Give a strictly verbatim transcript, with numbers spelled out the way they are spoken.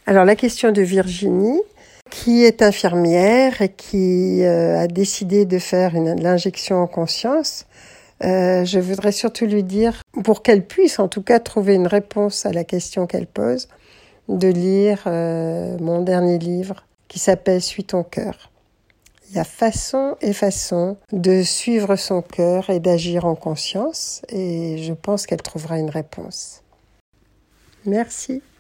Alors la question de Virginie, qui est infirmière et qui euh, a décidé de faire une, l'injection en conscience, euh, je voudrais surtout lui dire, pour qu'elle puisse en tout cas trouver une réponse à la question qu'elle pose, de lire euh, mon dernier livre qui s'appelle « Suis ton cœur ». Il y a façon et façon de suivre son cœur et d'agir en conscience, et je pense qu'elle trouvera une réponse. Merci.